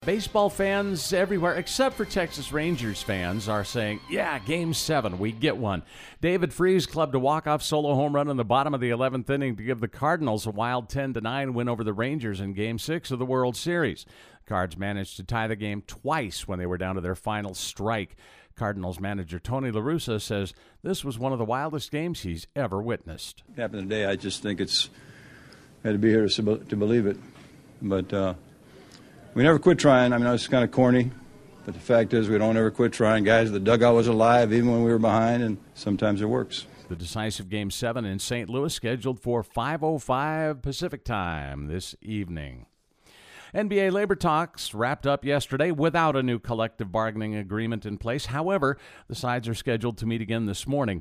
Baseball fans everywhere, except for Texas Rangers fans, are saying, yeah, Game 7, we get one. David Freese clubbed a walk-off solo home run in the bottom of the 11th inning to give the Cardinals a wild 10-9 win over the Rangers in Game 6 of the World Series. The Cards managed to tie the game twice when they were down to their final strike. Cardinals manager Tony La Russa says this was one of the wildest games he's ever witnessed. It happened today. I just think it's had to be here to believe it. But we never quit trying. I mean, it's kind of corny, but the fact is we don't ever quit trying. Guys, the dugout was alive even when we were behind, and sometimes it works. The decisive Game 7 in St. Louis scheduled for 5:05 Pacific time this evening. NBA labor talks wrapped up yesterday without a new collective bargaining agreement in place. However, the sides are scheduled to meet again this morning.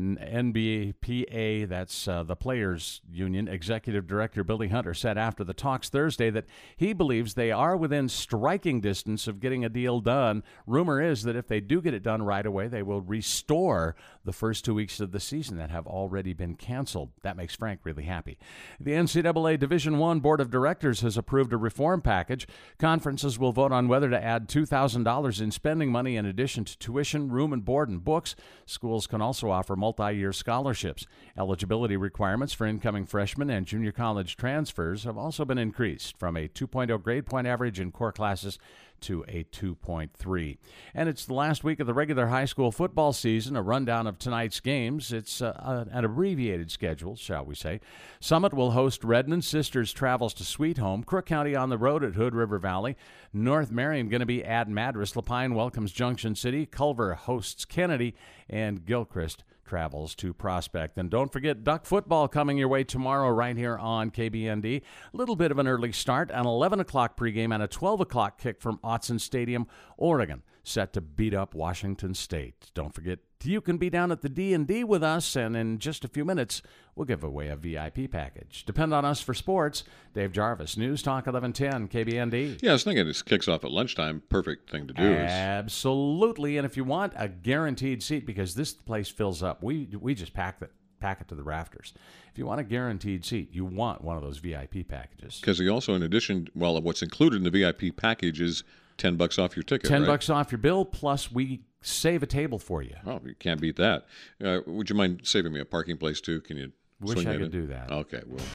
NBPA, that's the Players Union, Executive Director Billy Hunter said after the talks Thursday that he believes they are within striking distance of getting a deal done. Rumor is that if they do get it done right away, they will restore the first 2 weeks of the season that have already been canceled. That makes Frank really happy. The NCAA Division I Board of Directors has approved a reform package. Conferences will vote on whether to add $2,000 in spending money in addition to tuition, room and board, and books. Schools can also offer multi-year scholarships. Eligibility requirements for incoming freshmen and junior college transfers have also been increased from a 2.0 grade point average in core classes to a 2.3. And it's the last week of the regular high school football season. A rundown of tonight's games. It's an abbreviated schedule, shall we say. Summit will host Redmond. Sisters travels to Sweet Home. Crook County on the road at Hood River Valley. North Marion going to be at Madras. Lapine welcomes Junction City. Culver hosts Kennedy. And Gilchrist travels to Prospect. And don't forget Duck football coming your way tomorrow right here on KBND. A little bit of an early start, an 11 o'clock pregame and a 12 o'clock kick from Autzen Stadium, Oregon, set to beat up Washington State. Don't forget, you can be down at the D&D with us, and in just a few minutes, we'll give away a VIP package. Depend on us for sports. Dave Jarvis, News Talk 1110, KBND. Yeah, I was thinking this kicks off at lunchtime. Perfect thing to do. Absolutely, and if you want a guaranteed seat, because this place fills up, we just pack it to the rafters. If you want a guaranteed seat, you want one of those VIP packages. Because we also, in addition, well, what's included in the VIP package is $10 off your ticket. $10 off your bill, plus we save a table for you. Oh, you can't beat that. Would you mind saving me a parking place too? Can you? Wish I could do that. Okay, well.